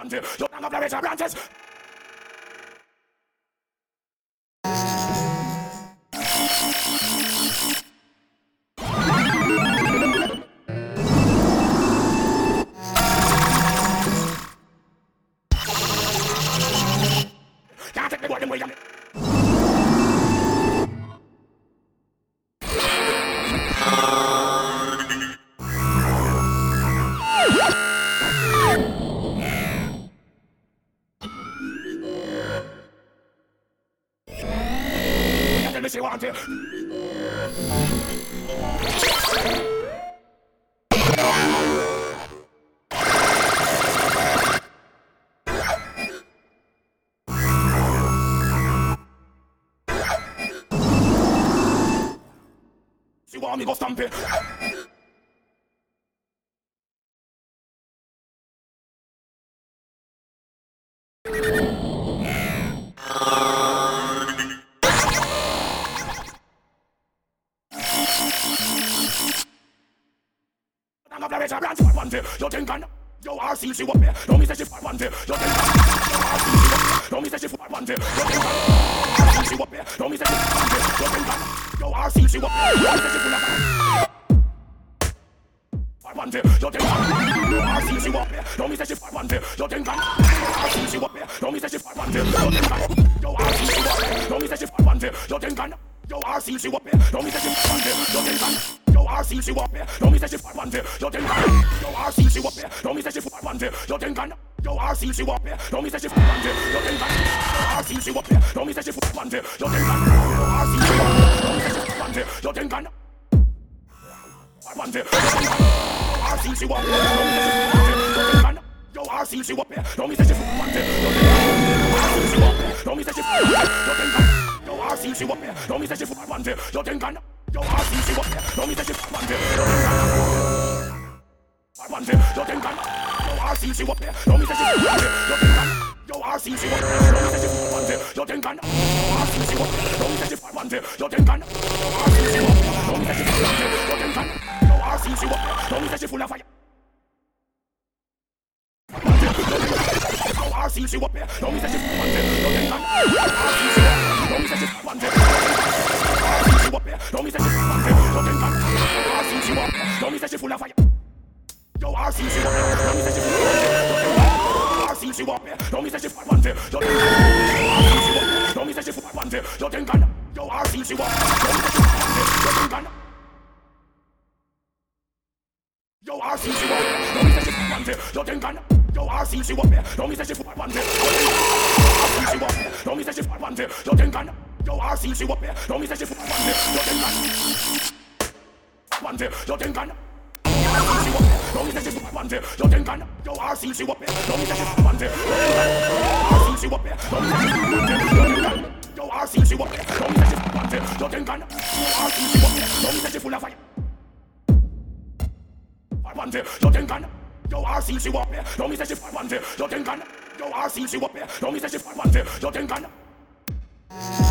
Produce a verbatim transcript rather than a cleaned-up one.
until you hang up the rich branches. Can't take the boy them way. Tell me she want it. She want me go stamp it. You think I yo R C she what me? Don't me say she fat one day. You think I don't me say she fat one day. You think I R C she what me? Don't me say she fat one day. You think I yo R C she what me? Don't me say she full of fat one day. You think I yo R C she what me? Don't me say she fat one day. You think I R C she what me? Don't me say she fat one day. You think I yo R C she what me? Don't me say she fat one day. You think I yo R C she what me? Don't me say she fat one day. You think I yo R C she what me? Don't me say she fat one day. You think I yo R C she what me? Don't me say she fat one day. You think I yo R C she what me? Don't me say she fat one day. You think I yo R C she what me? Don't me say she fat one day. You think I yo R C she what me? Don't me say she fat one day. You think I fat one day. Yo R C she what me? Don't me say she fat one day. You think I yo R C she what me? Don't me say she fat one day. You think I yo R C she what me? Don't me say she fat one day. You think I yo R C she what me? Don't me say she fat one day. You think I yo R C she what me? Don't me say she fat one day. You think I fat one day. You think I yo R C she what me? Don't me say she fat one day. You think I yo R C she what me? Don't me say she fat one day. You think I yo R C she what me? Don't me say she fat one day. You think I yo R C she what me? Don't me say she fat one day. You think I yo R C she what me? Don't me say she full of fire. Yo R C she what me? Don't me say she fat one day. You think I yo R C she what me? Don't me say she fat one day. R C she what me? Don't me say she fat one day. You think I R C she what me? Don't me say she full of fire. Yo R C she what me? Don't me say she fat one day. R C she what me? Don't me say she fat one day. You think I R C she what me? Don't me say she fat one day. You think I yo R C she what me? Don't me say she fat one day. You think I yo R C she what me? Don't me say she fat one day. You think I yo R C she what me? Don't me say she fat one day. R C she what me? Don't me say she fat one day. You think I yo R C she what me? Don't me say she fat one day. You think I fat one day. You think I R C she what me? Don't me say she fat one day. You think I yo R C she what me? Don't me say she fat one day. R C she what me? Don't me say she fat one day. You think I yo R C she what me? Don't me say she fat one day. You think I R C she what me? Don't me say she full of fire. Fat one day. You think I yo R C she what me? Don't me say she fat one day. You think I yo R C she what me? Don't me say she fat one day. You think I